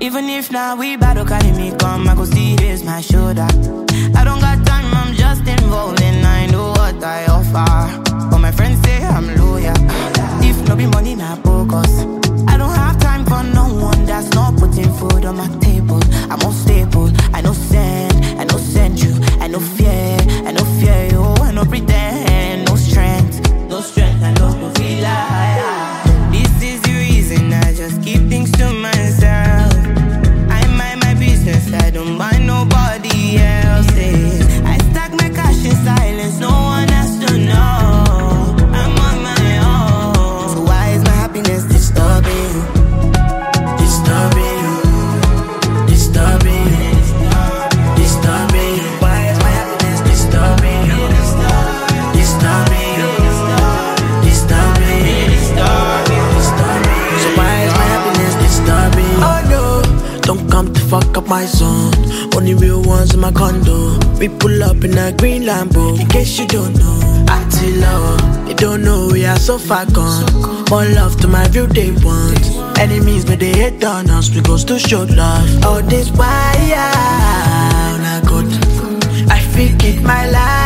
Even if now we battle, carry me come, I go see this my shoulder. I don't got time, I'm just involved and I know what I offer. But my friends say I'm loyal. If no be money, not focus. I don't have time for no one that's not putting food on my table. I'm unstable, I no send you, I no fear you, I no pretend, no strength, I no feel like. This is the reason I just keep things to myself. I mind my business, I don't mind nobody else's. I stack my cash in silence, no one has to know. I'm on my own. So why is my happiness disturbing you? Disturbing you. Disturbing you. Disturbing you. Why is my happiness disturbing you? Disturbing you. Disturbing you. So why is my happiness disturbing you? Oh no, don't come to fuck up my zone. Only real ones in my condo. We pull up in a green Lambo. In case you don't know, Attila, you don't know we are so far gone. More love to my real day ones. Enemies, but they hate on us. We go to show love. All this why not good. I feel it my life.